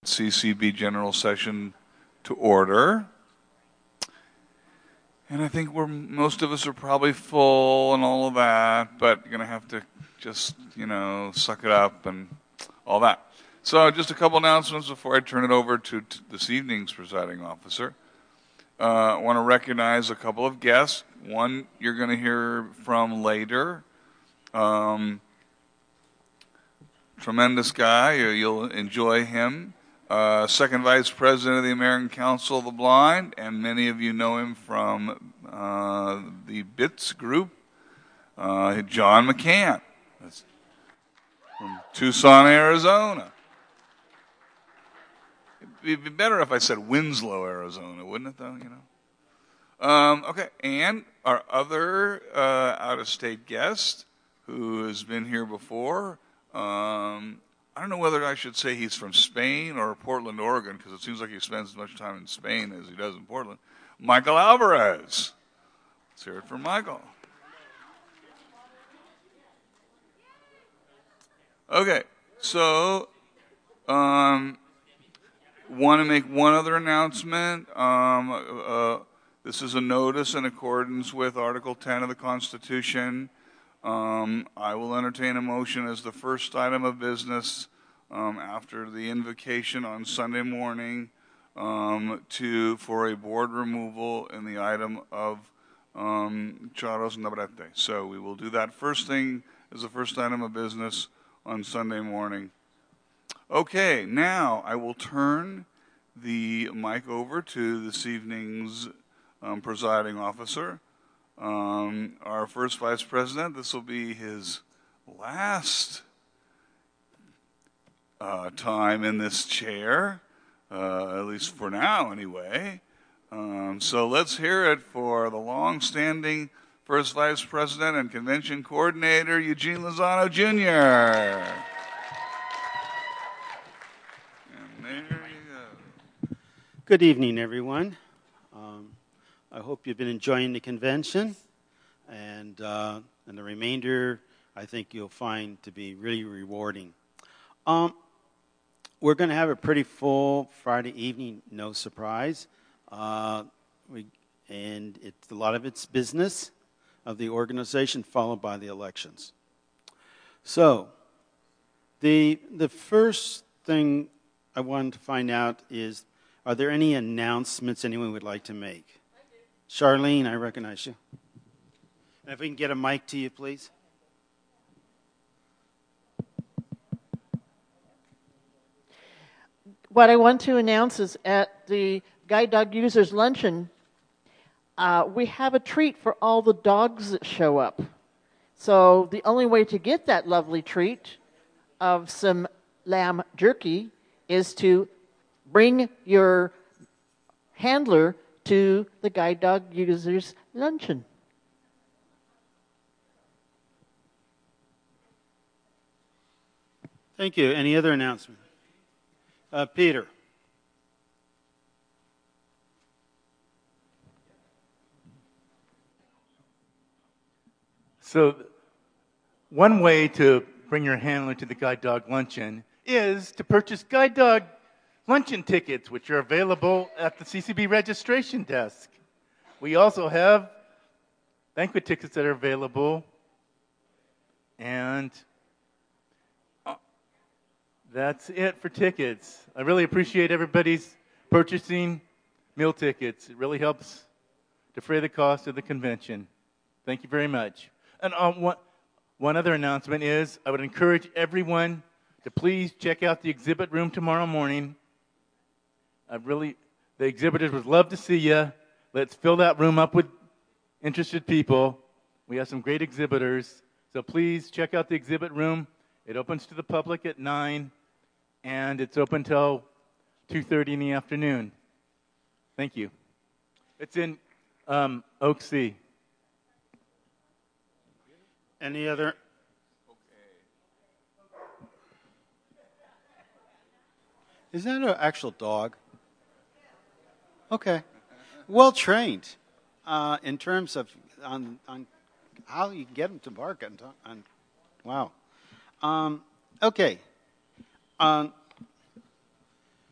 CCB General Session to order. And I think most of us are probably full and all of that, but you're going to have to just, suck it up and all that. So just a couple announcements before I turn it over to this evening's presiding officer. I want to recognize a couple of guests. One you're going to hear from later. Tremendous guy. You'll enjoy him. Second Vice President of the American Council of the Blind, and many of you know him from the BITS group, John McCann. That's from Tucson, Arizona. It'd be better if I said Winslow, Arizona, wouldn't it, though? Okay, and our other out-of-state guest, who has been here before, I don't know whether I should say he's from Spain or Portland, Oregon, because it seems like he spends as much time in Spain as he does in Portland. Michael Alvarez. Let's hear it from Michael. Okay, so want to make one other announcement. This is a notice in accordance with Article 10 of the Constitution. I will entertain a motion as the first item of business after the invocation on Sunday morning for a board removal in the item of Charros Navarrete. So we will do that first thing as the first item of business on Sunday morning. Okay, now I will turn the mic over to this evening's presiding officer. Our first vice president, this will be his last time in this chair, at least for now anyway. So let's hear it for the long-standing first vice president and convention coordinator, Eugene Lozano, Jr. And there you go. Good evening, everyone. I hope you've been enjoying the convention, and the remainder I think you'll find to be really rewarding. We're going to have a pretty full Friday evening, no surprise, and a lot of it's business of the organization followed by the elections. So the first thing I wanted to find out is, are there any announcements anyone would like to make? Charlene, I recognize you. And if we can get a mic to you, please. What I want to announce is at the Guide Dog Users Luncheon, we have a treat for all the dogs that show up. So the only way to get that lovely treat of some lamb jerky is to bring your handler to the Guide Dog Users Luncheon. Thank you. Any other announcement? Peter. So one way to bring your handler to the Guide Dog Luncheon is to purchase Guide Dog Luncheon tickets, which are available at the CCB registration desk. We also have banquet tickets that are available, and that's it for tickets. I really appreciate everybody's purchasing meal tickets. It really helps defray the cost of the convention. Thank you very much. And one other announcement is I would encourage everyone to please check out the exhibit room tomorrow morning. The exhibitors would love to see you. Let's fill that room up with interested people. We have some great exhibitors. So please check out the exhibit room. It opens to the public at 9, and it's open till 2:30 in the afternoon. Thank you. It's in Oak C. Any other? Is that an actual dog? Okay. Well trained in terms of on how you can get them to bark on wow. Okay.